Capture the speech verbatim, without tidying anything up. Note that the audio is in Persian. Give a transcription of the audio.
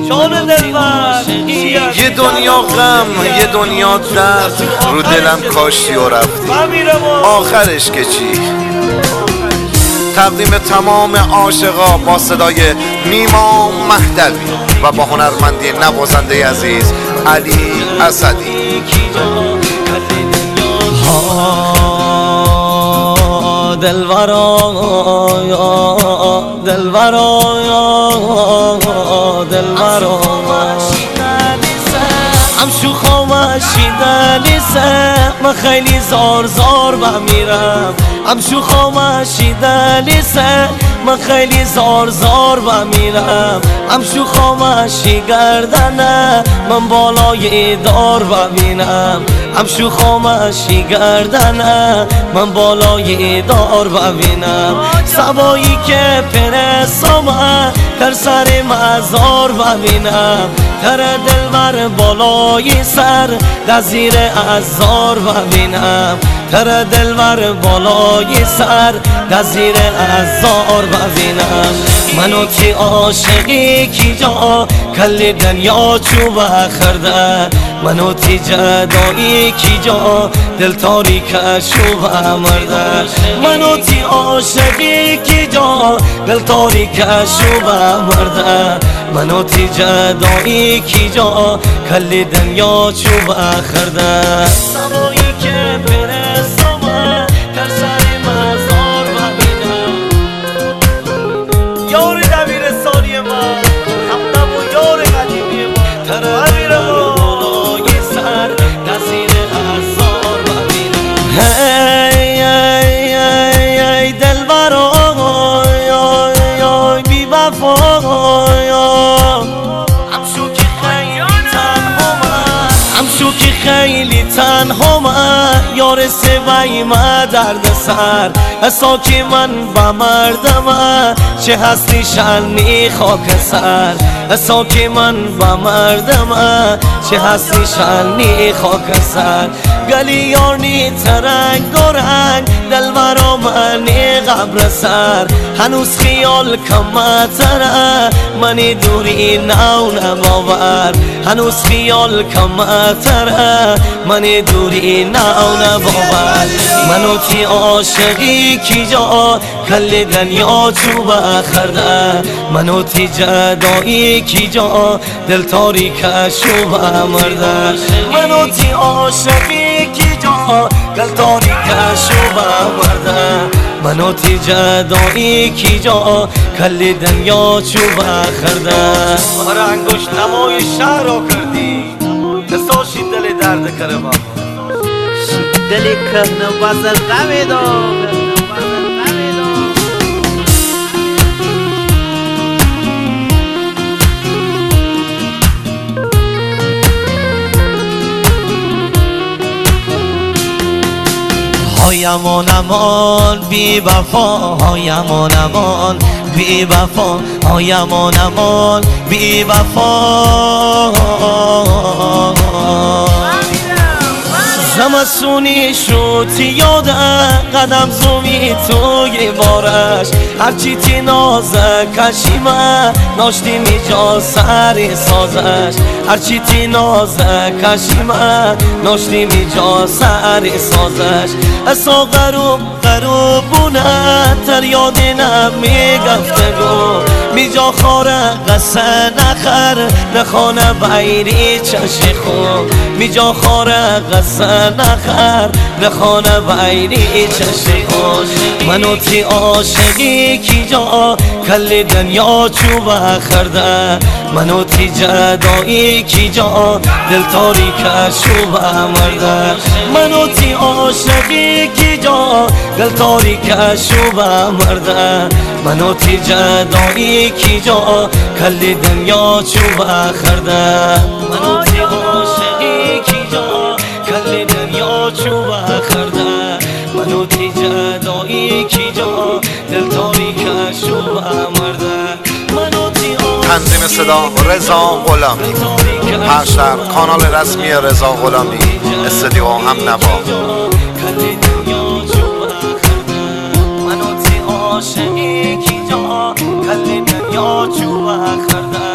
جان دلبر یه دنیا غم یه دنیا درد رو دلم کاشتی و رفتی، آخرش که چی؟ تقدیم تمام عاشقا با صدای نیما مهدوی و با هنرمندی نوازنده عزیز علی اسدی. دلبرا دلبرا دلبرا همشو خامشی دلیسه من خیلی زار زار بمیرم، همشو خامشی دلیسه من خیلی زار زار بمیرم، همشو خامشی گردنه من بالای دار ببینم، همشو خامشی گردنه من بالای دار ببینم، سبایی که پرسامه در سر مزار ببینم، در دلبر بالای سر در زیر ازار ببینم، در دلبر بالای سر در زیر ازار ببینم. منو کی عاشقی کی جا کل دنیا چوب خرده، منو تی جدایی کی جا دل تاریکشو مرده، منو تی عاشقی کی جا دل تاریکشو مرده، منو تی جدایی کی جا کل دنیا چوب خرده، سبایی که برسامه در سر مزار ببینم. یار دبیرستانی من همدم و یار قدیمی من در امیر بالای سر در زیر ازار ببینم. هی هی هی هی دلبرا بی وفا همشو که خیلی تنها من یار سوی من درد سر اسا که من با مردم چه هستی شنی خاک سر، اسا که من با مردم چه هستی شنی خاک سر، گلی یارنی ترنگ و رنگ دلبرا منی قبر سر، هنوز خیال کمتره منی دوری نو نباور، هنوز خیال کمتره منی دوری نو نباور. منو کی عاشقی کی جا کل دنیا چوب خرده، منو تی جدایی کی جا دل تاریکشو مرده، منو تی عاشقی کی جا دل تاریکشو مرده، منو تی جدایی کی جا کل دنیا چوب خرده. آره انگوش نمای شهر رو کردی کساشی دل درد کربا دلی کرنه بازر قوی دو های امان امان بی وفا، های امان امان بی وفا، های امان امان بی وفا. زمستونی شد یاده قدم زومی توی بارش، هرچی تی نازه کشیمه ناشتی میجا سری سازش، هرچی تی نازه کشیمه ناشتی میجا سری سازش، اسا غروب غروبونه تر یادی نمیگفته گو میجا خاره قصه نخر نخانه بیری چشی خوب، میجا خاره قصه نخر نخانه بیری چشی خوب. منو تی عاشقی کی جا کل دنیا چوب خرده، منو تی جدایی کی جا دل تاریکشو مرده، منو تی عاشقی کی جا دل تاریکشو مرده، منو تی جدایی کی جا کل دنیا چوب خرده، منو تی عاشقی کی جا کل دنیا چوب خرده، منو تی جدایی کی جا دل تاریکشو مرده، منو تی تنظیم صدا رضا غلامی، پخش در کانال رسمی رضا غلامی، استودیو هم نوا. منو تی عاشقی کی جا کل دنیا چوب خرده.